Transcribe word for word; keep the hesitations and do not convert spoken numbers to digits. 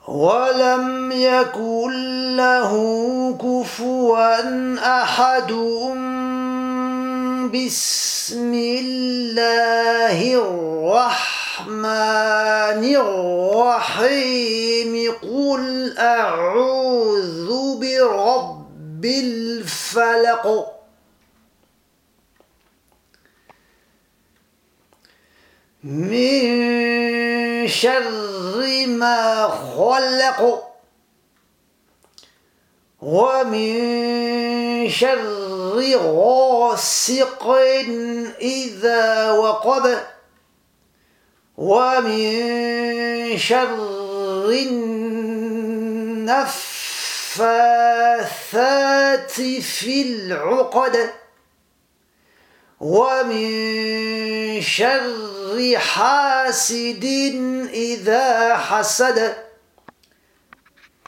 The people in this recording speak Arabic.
ولم يكن له كفوا أحد. بسم الله الرحمن الرحيم. قل أعوذ برب الفلق من شر ما خلق ومن شر غاسق إذا وقب ومن شر النفاثات في العقد ومن شر حاسد إذا حسد.